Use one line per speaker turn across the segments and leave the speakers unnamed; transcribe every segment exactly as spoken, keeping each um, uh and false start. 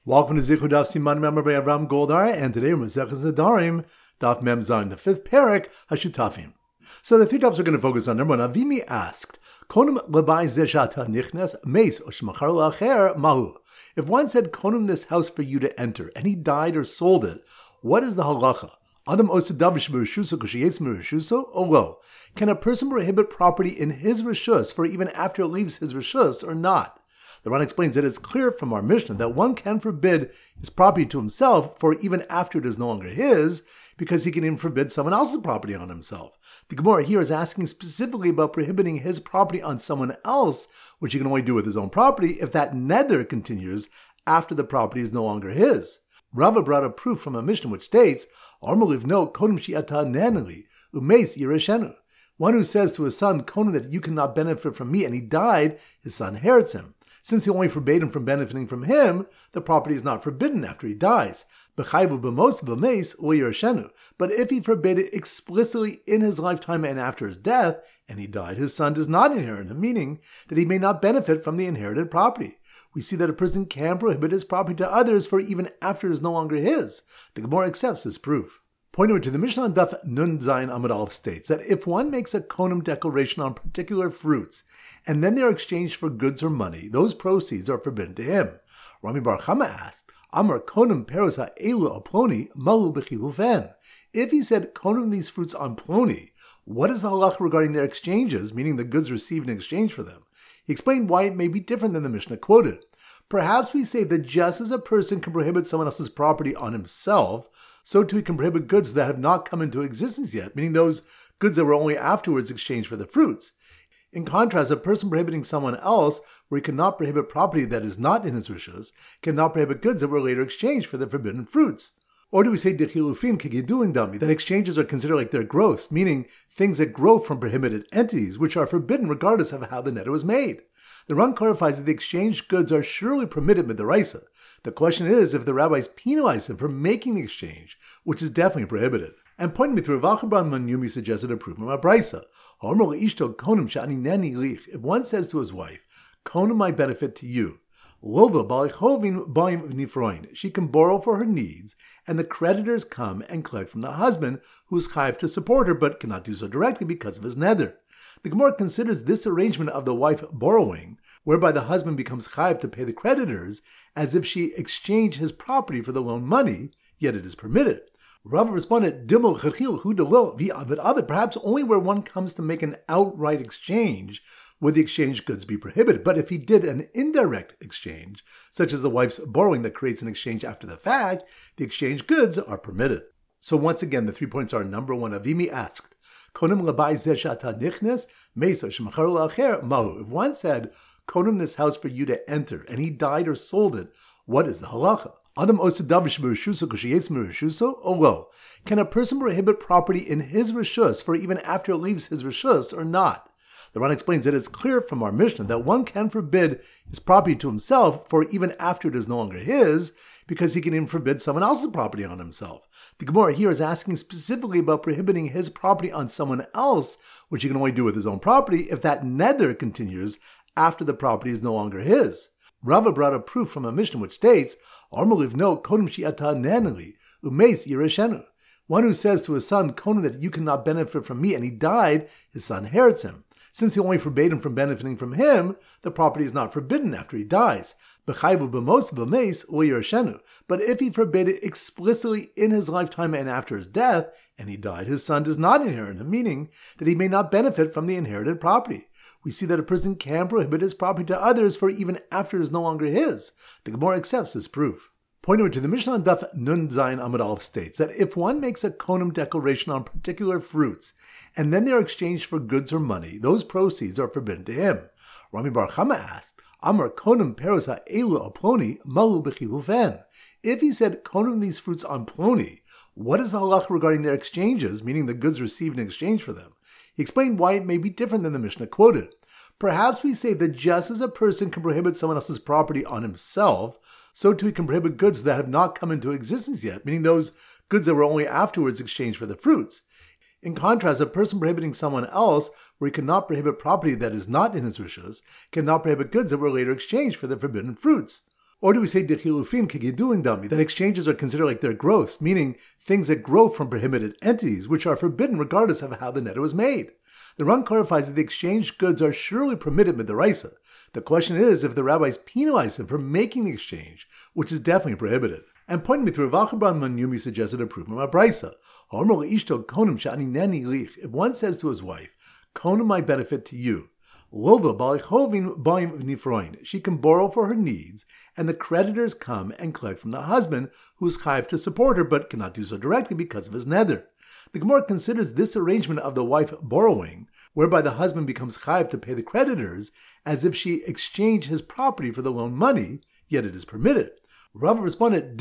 Welcome to Zichud Daf Siman Member by Avram Goldar, and today we're Maseches Nedarim, Daf Mem Zayin, the fifth parak, Hashutafim. So the three topics we're going to focus on. Number one, Avimi asked, Konim lebai zeshata nichnes meis oshmachar la'acher mahu. If one said, Konim this house for you to enter, and he died or sold it, what is the halacha? Adam osadavish merushuso kushiyetz merushuso, or lo? Can a person prohibit property in his reshus for even after it leaves his reshus or not? The Ran explains that it's clear from our Mishnah that one can forbid his property to himself for even after it is no longer his, because he can even forbid someone else's property on himself. The Gemara here is asking specifically about prohibiting his property on someone else, which he can only do with his own property, if that nether continues after the property is no longer his. Rava brought a proof from a Mishnah which states, no kodem shi'ata neneli, umeis yireshenu. One who says to his son, Konim, that you cannot benefit from me, and he died, his son inherits him. Since he only forbade him from benefiting from him, the property is not forbidden after he dies. But if he forbade it explicitly in his lifetime and after his death, and he died, his son does not inherit him, meaning that he may not benefit from the inherited property. We see that a person can prohibit his property to others for even after it is no longer his. The Gemara accepts this proof. Point number two, the Mishnah on Daf Nun Zayin Amud Aleph states that if one makes a konim declaration on particular fruits, and then they are exchanged for goods or money, those proceeds are forbidden to him. Rami Bar Chama asked, Amar konim peros ha'elu aploni malu b'chilufen. If he said konim these fruits on ploni, what is the halacha regarding their exchanges, meaning the goods received in exchange for them? He explained why it may be different than the Mishnah quoted. Perhaps we say that just as a person can prohibit someone else's property on himself, so too he can prohibit goods that have not come into existence yet, meaning those goods that were only afterwards exchanged for the fruits. In contrast, a person prohibiting someone else, where he cannot prohibit property that is not in his rishus, cannot prohibit goods that were later exchanged for the forbidden fruits. Or do we say dechilufim kegidulin dami, that exchanges are considered like their growths, meaning things that grow from prohibited entities, which are forbidden regardless of how the netter was made? The Ran clarifies that the exchanged goods are surely permitted midaraisa. The question is if the rabbis penalize him for making the exchange, which is definitely prohibited. And pointing me through Rav Achaban Manyumi suggested a proof from a brisa. If one says to his wife, Konim my benefit to you, she can borrow for her needs, and the creditors come and collect from the husband, who is chayav to support her, but cannot do so directly because of his nether. The Gemara considers this arrangement of the wife borrowing, whereby the husband becomes chayav to pay the creditors, as if she exchanged his property for the loan money, yet it is permitted. Rava responded, perhaps only where one comes to make an outright exchange would the exchanged goods be prohibited. But if he did an indirect exchange, such as the wife's borrowing that creates an exchange after the fact, the exchanged goods are permitted. So once again, the three points are: number one, Avimi asked, Konim lebai zeshata nichnes meis oshmachar la'acher mahu. If one said, Konim this house for you to enter, and he died or sold it, what is the halacha? Adam osadavish merushuso kushiyetz merushuso, or lo? Can a person prohibit property in his reshus for even after it leaves his reshus or not? The Ran explains that it's clear from our Mishnah that one can forbid his property to himself for even after it is no longer his, because he can even forbid someone else's property on himself. The Gemara here is asking specifically about prohibiting his property on someone else, which he can only do with his own property, if that nether continues after the property is no longer his. Rava brought a proof from a Mishnah which states, no kodem shi'ata neneli, umeis yireshenu. One who says to his son, Konim, that you cannot benefit from me, and he died, his son inherits him. Since he only forbade him from benefiting from him, the property is not forbidden after he dies. But if he forbade it explicitly in his lifetime and after his death, and he died, his son does not inherit him, meaning that he may not benefit from the inherited property. We see that a person can prohibit his property to others for even after it is no longer his. The Gemara accepts this proof. Point number two, the Mishnah on Daf Nun Zayin Amud Aleph states that if one makes a konim declaration on particular fruits, and then they are exchanged for goods or money, those proceeds are forbidden to him. Rami Bar Chama asked, Amar konim peros ha'elu aploni malu b'chilufen. If he said konim these fruits on ploni, what is the halacha regarding their exchanges, meaning the goods received in exchange for them? He explained why it may be different than the Mishnah quoted. Perhaps we say that just as a person can prohibit someone else's property on himself, so too he can prohibit goods that have not come into existence yet, meaning those goods that were only afterwards exchanged for the fruits. In contrast, a person prohibiting someone else, where he cannot prohibit property that is not in his rishus, cannot prohibit goods that were later exchanged for the forbidden fruits. Or do we say dechilufin kegidulin dami, that exchanges are considered like their growths, meaning things that grow from prohibited entities, which are forbidden regardless of how the neder was made? The Ran clarifies that the exchanged goods are surely permitted midaraisa. The question is if the rabbis penalize him for making the exchange, which is definitely prohibited. And pointing me through Rav Acha bar Yumi suggested a proof from a brisa. If one says to his wife, "Konim my benefit to you," she can borrow for her needs, and the creditors come and collect from the husband, who is chayiv to support her, but cannot do so directly because of his neder. The Gemara considers this arrangement of the wife borrowing, whereby the husband becomes chayiv to pay the creditors, as if she exchanged his property for the loan money, yet it is permitted. Rava responded,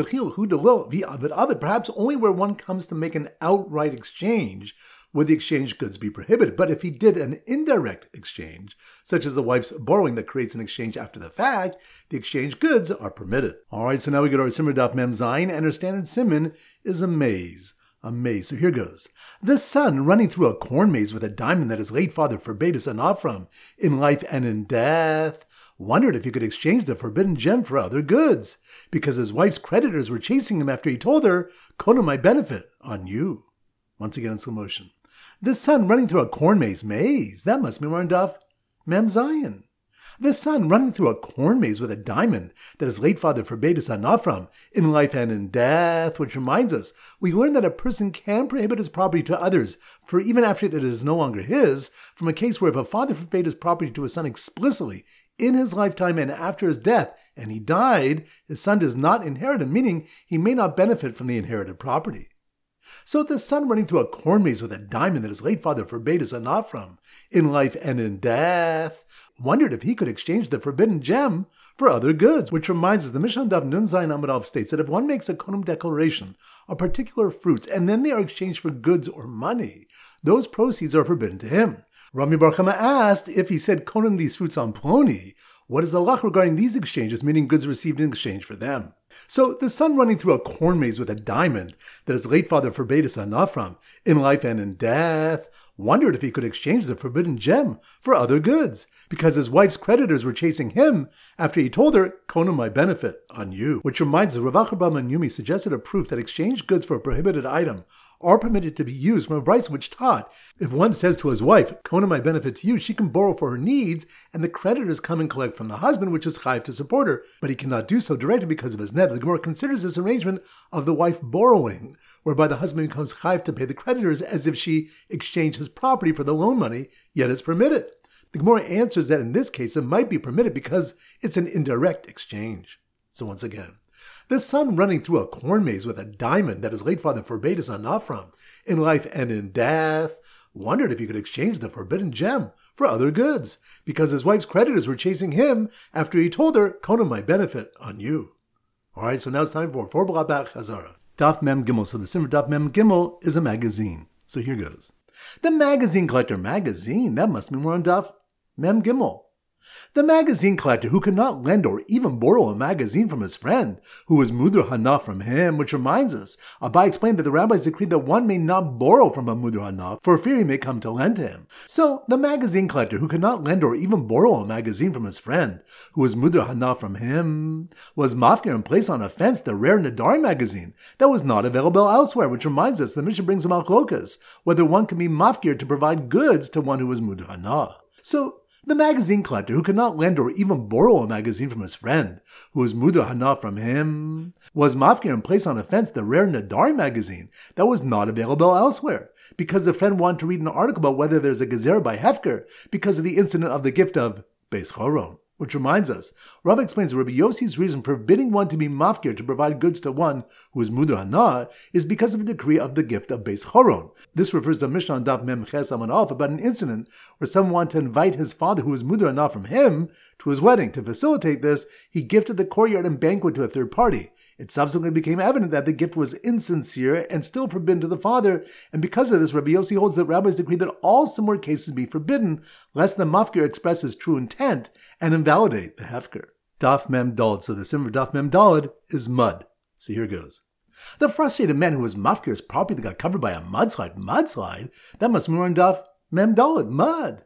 perhaps only where one comes to make an outright exchange would the exchanged goods be prohibited. But if he did an indirect exchange, such as the wife's borrowing that creates an exchange after the fact, the exchanged goods are permitted. All right, so now we go to our Simmer Daf Mem Zayin, and our standard simon is a maze. A maze. So here goes. The son running through a corn maze with a diamond that his late father forbade his son from in life and in death, wondered if he could exchange the forbidden gem for other goods, because his wife's creditors were chasing him after he told her, "Kono my benefit on you." Once again in slow motion. The son running through a corn maze. Maze. That must be more in Daf Mem Zayin. The son running through a corn maze with a diamond that his late father forbade his son from in life and in death, which reminds us, we learn that a person can prohibit his property to others, for even after it is no longer his, from a case where if a father forbade his property to his son explicitly in his lifetime and after his death, and he died, his son does not inherit him, meaning he may not benefit from the inherited property. So the son running through a corn maze with a diamond that his late father forbade his son from in life and in death, wondered if he could exchange the forbidden gem for other goods, which reminds us the Mishnah Daf Nun Zayin Amud Aleph states that if one makes a konim declaration of particular fruits and then they are exchanged for goods or money, those proceeds are forbidden to him. Rami Bar Chama asked if he said konim these fruits on ploni, what is the halach regarding these exchanges, meaning goods received in exchange for them? So the son running through a corn maze with a diamond that his late father forbade his son from in life and in death, wondered if he could exchange the forbidden gem for other goods, because his wife's creditors were chasing him after he told her, "Kono my benefit on you." Which reminds us, Rav Acha bar Yumi suggested a proof that exchanged goods for a prohibited item are permitted to be used from a brisa which taught, if one says to his wife, "Kono my benefit to you," she can borrow for her needs, and the creditors come and collect from the husband, which is chayiv to support her, but he cannot do so directly because of his net. The Gemara considers this arrangement of the wife borrowing, whereby the husband becomes chayiv to pay the creditors as if she exchanged his property for the loan money, yet it's permitted. The Gemara answers that in this case it might be permitted because it's an indirect exchange. So once again, the son running through a corn maze with a diamond that his late father forbade his son from in life and in death, wondered if he could exchange the forbidden gem for other goods, because his wife's creditors were chasing him after he told her, "Kono my benefit on you." All right, so now it's time for four Blabach Chazara. Daf Mem Gimel. So the Simmer Daf Mem Gimel is a magazine. So here goes. The magazine collector magazine, that must be more on Daf Mem Gimel. The magazine collector who could not lend or even borrow a magazine from his friend, who was Mudur Hana from him, which reminds us, Abai explained that the rabbis decreed that one may not borrow from a Mudur Hana, for fear he may come to lend to him. So, the magazine collector who could not lend or even borrow a magazine from his friend, who was Mudur Hana from him, was mafkir and placed on a fence the rare Nadari magazine that was not available elsewhere, which reminds us the Mishnah brings a machlokas, whether one can be mafkir to provide goods to one who was Mudur Hana. So, the magazine collector who could not lend or even borrow a magazine from his friend, who was Mudur Hana from him, was mafkir and placed on a fence the rare Nadari magazine that was not available elsewhere, because the friend wanted to read an article about whether there's a gezer by Hefker because of the incident of the gift of Beis Choron. Which reminds us, Rav explains Rabbi Yossi's reason for forbidding one to be mafkir to provide goods to one who is Mudur Hana is because of a decree of the gift of Beis Choron. This refers to Mishnah on Daf Mem Ches Amud Aleph about an incident where someone wanted to invite his father, who was Mudur Hana from him, to his wedding. To facilitate this, he gifted the courtyard and banquet to a third party. It subsequently became evident that the gift was insincere and still forbidden to the father, and because of this, Rabbi Yossi holds that rabbis decreed that all similar cases be forbidden, lest the mafkir express his true intent and invalidate the hefker. Daf Mem Daled. So the symbol of Daf Mem Daled is mud. So here goes. The frustrated man who was mafkir's property that got covered by a mudslide, mudslide, that must be more on Daf Mem Daled, mud.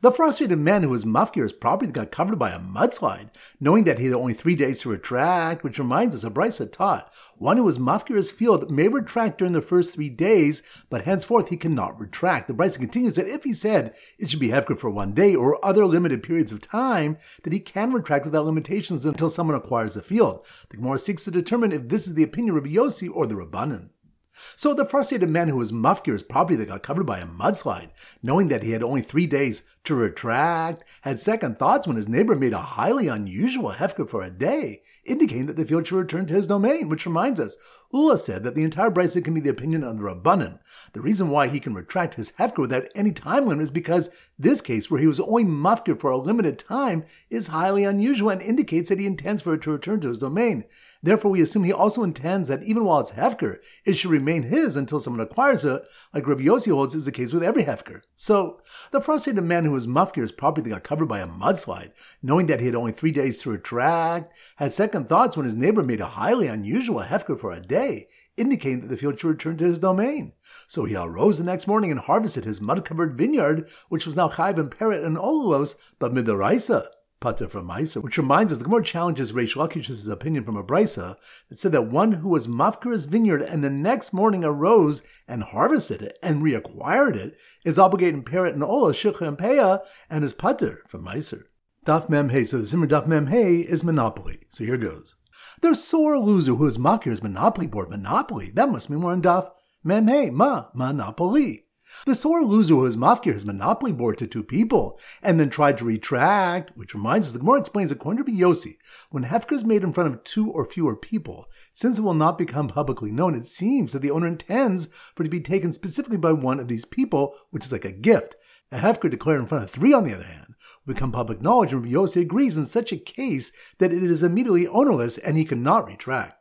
The frustrated man who was mafkir his property got covered by a mudslide, knowing that he had only three days to retract, which reminds us of Brisa taught. One who was mafkir his field may retract during the first three days, but henceforth he cannot retract. The Brisa continues that if he said it should be hefker for one day or other limited periods of time, that he can retract without limitations until someone acquires the field. The Gemara seeks to determine if this is the opinion of Rabbi Yossi or the Rabbanan. So the frustrated man who was mafkir his property that got covered by a mudslide, knowing that he had only three days to retract, had second thoughts when his neighbor made a highly unusual hefker for a day, indicating that the field should return to his domain, which reminds us, Ula said that the entire Brisa can be the opinion of the Rabbanan. The reason why he can retract his hefker without any time limit is because this case, where he was only mafkir for a limited time, is highly unusual and indicates that he intends for it to return to his domain. Therefore, we assume he also intends that even while it's hefker, it should remain his until someone acquires it, like Rabbi Yossi holds is the case with every hefker. So, the frustrated man who was mafkir his property that got covered by a mudslide, knowing that he had only three days to retract, had second thoughts when his neighbor made a highly unusual hefker for a day, indicating that the field should return to his domain. So he arose the next morning and harvested his mud-covered vineyard, which was now chayv and peret and olulos, but midaraisa. Pater from Meiser, which reminds us the Gemara challenges Reish Lakish's opinion from a Brisa that said that one who was mafkir his vineyard and the next morning arose and harvested it and reacquired it is obligated in peret and ola, shikha and peah, and is pater from Meiser. Daf Mem Hey. So the Simmer Daf Mem Hey is monopoly. So here goes. There's sore loser who is mafkir his monopoly board. Monopoly. That must mean we're in Daf Mem Hey. Ma monopoly. The sore loser who has mafkir his monopoly board to two people and then tried to retract, which reminds us, the Gemara explains according to Rabbi Yossi, when hefker is made in front of two or fewer people, since it will not become publicly known, it seems that the owner intends for it to be taken specifically by one of these people, which is like a gift. A hefker declared in front of three, on the other hand, will become public knowledge, and Rabbi Yossi agrees in such a case that it is immediately ownerless and he cannot retract.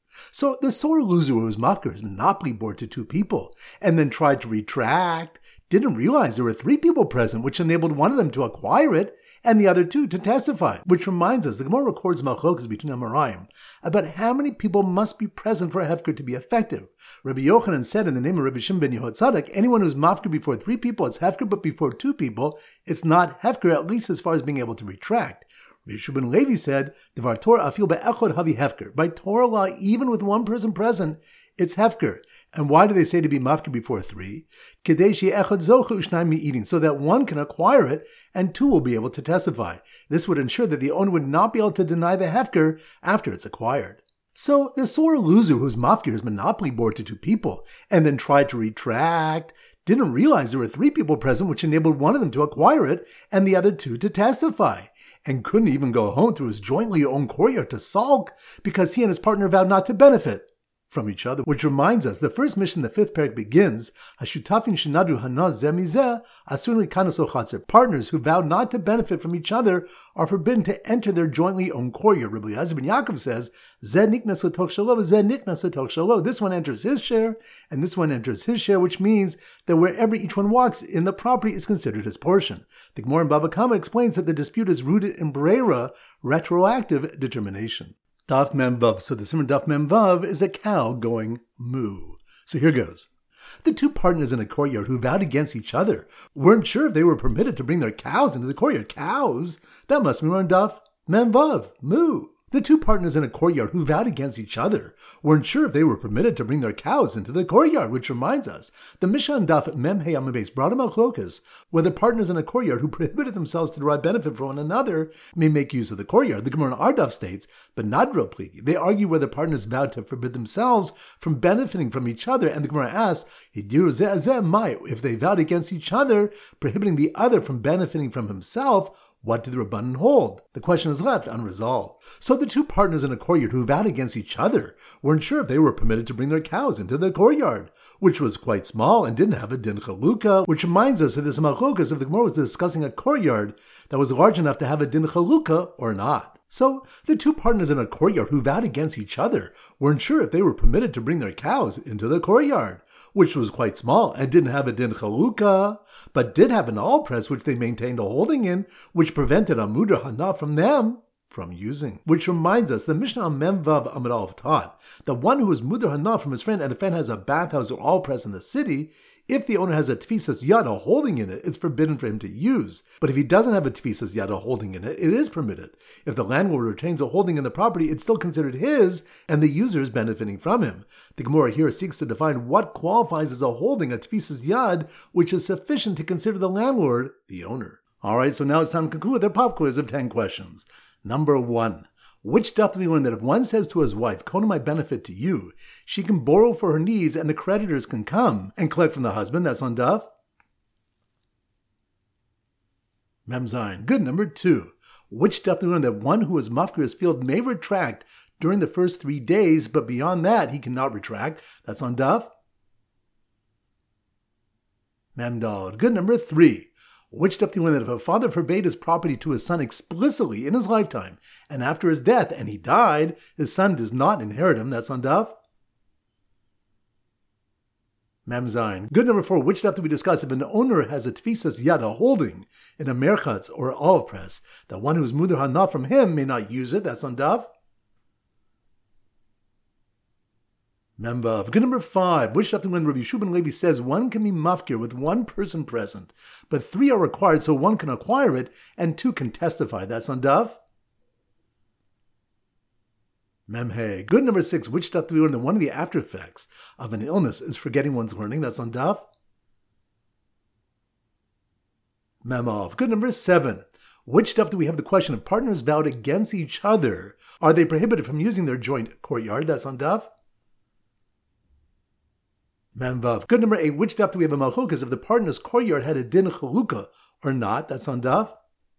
So the sore loser who was mafkir his monopoly board to two people and then tried to retract didn't realize there were three people present, which enabled one of them to acquire it and the other two to testify. Which reminds us, the Gemara records machlokas between Amoraim about how many people must be present for a hefker to be effective. Rabbi Yochanan said in the name of Rabbi Shimon ben Yehotzadok, anyone who's mafkir before three people, it's hefker, but before two people, it's not hefker, at least as far as being able to retract. Rabbi ben Levi said, "Devar Torah afil be'echod havi hefker." By Torah law, even with one person present, it's hefker. And why do they say to be mafkir before three? Kedei she'echad zocha u'shnayim mi'eating, so that one can acquire it and two will be able to testify. This would ensure that the owner would not be able to deny the hefker after it's acquired. So the sore loser who's mafkir his monopoly board to two people and then tried to retract didn't realize there were three people present, which enabled one of them to acquire it and the other two to testify, and couldn't even go home to his jointly owned courtyard to sulk because he and his partner vowed not to benefit from each other. Which reminds us, the first mission, the fifth parak begins, Hashutafin shenadru hana zeh mizeh asun likanos ochatzer. Partners who vowed not to benefit from each other are forbidden to enter their jointly owned courtyard. Rabbi Eliezer ben Yaakov says, Zeh niknas l'tok shalo, zeh niknas l'tok shalo. This one enters his share, and this one enters his share, which means that wherever each one walks in the property is considered his portion. The Gemara in Bava Kama explains that the dispute is rooted in Breira, retroactive determination. Daf Mem Vav. So the Simmer Daf Mem Vav is a cow going moo. So here goes. The two partners in a courtyard who vowed against each other weren't sure if they were permitted to bring their cows into the courtyard. Cows? That must mean we're on Daf Mem Vav. Moo. The two partners in a courtyard who vowed against each other weren't sure if they were permitted to bring their cows into the courtyard, which reminds us, the Mishnah on Daf Mem Hey Amud Beis brought about chlokas, whether partners in a courtyard who prohibited themselves to derive benefit from one another may make use of the courtyard. The Gemara in our Daf states, but not real pligi. They argue whether partners vowed to forbid themselves from benefiting from each other, and the Gemara asks, if they vowed against each other, prohibiting the other from benefiting from himself, what did the Rabbanan hold? The question is left unresolved. So the two partners in a courtyard who vowed against each other weren't sure if they were permitted to bring their cows into the courtyard, which was quite small and didn't have a din chalukah, which reminds us of this machlokas if the Gemara was discussing a courtyard that was large enough to have a din chalukah or not. So the two partners in a courtyard who vowed against each other weren't sure if they were permitted to bring their cows into the courtyard, which was quite small and didn't have a din chalukah, but did have an all press which they maintained a holding in, which prevented a mudar hana from them from using. Which reminds us, the Mishnah on Mem Vav Amud Aleph taught that one who is mudar hana from his friend and the friend has a bathhouse or all press in the city, if the owner has a tfisas yad, a holding in it, it's forbidden for him to use. But if he doesn't have a tfisas yad, a holding in it, it is permitted. If the landlord retains a holding in the property, it's still considered his, and the user is benefiting from him. The Gemara here seeks to define what qualifies as a holding, a tfisas yad, which is sufficient to consider the landlord the owner. Alright, so now it's time to conclude with our pop quiz of ten questions. Number one. Which daf do we learn that if one says to his wife, "Kona my benefit to you," she can borrow for her needs and the creditors can come and collect from the husband? That's on daf. Mem Zayin. Good. Number two. Which daf do we learn that one who is mafkir his field may retract during the first three days, but beyond that he cannot retract? That's on daf. Mem Daled. Good. Number three. Which daf do you learn that if a father forbade his property to his son explicitly in his lifetime, and after his death, and he died, his son does not inherit him? That's on daf. Mem Zayin. Good. Number four. Which daf do we discuss if an owner has a tfisas yad, a holding, in a merchatz or olive press, that one who is mudar hana from him may not use it? That's on daf. Mem Vav. Good. Number five. Which daf do we learn Rabbi Yeshua ben Levi says one can be mafkir with one person present, but three are required so one can acquire it and two can testify? That's on daf. Mem Hey. Good. Number six. Which daf do we learn that one of the after effects of an illness is forgetting one's learning? That's on daf. Mem Av. Good. Number seven. Which daf do we have the question of partners vowed against each other? Are they prohibited from using their joint courtyard? That's on daf. Mem Vav. Good. Number eight. Which daf do we have a malchukas if the partner's courtyard had a din chaluka or not? That's on daf.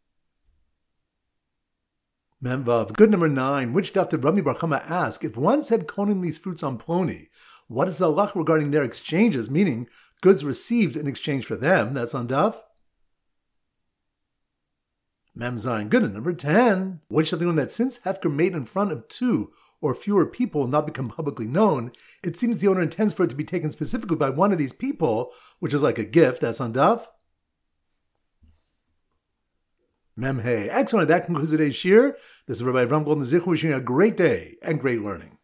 Mem Vav. Good. Number nine. Which daf did Rabbi Bar Chama ask if one said konim these fruits on ploni, what is the halach regarding their exchanges, meaning goods received in exchange for them? That's on daf. Mem Zayin. Good. And number ten. Which daf do we learn that since hefker made in front of two or fewer people will not become publicly known, it seems the owner intends for it to be taken specifically by one of these people, which is like a gift? That's on daf. Mem Hey. Excellent. That concludes today's shir. This is Rabbi Avram Golden Zich wishing you a great day and great learning.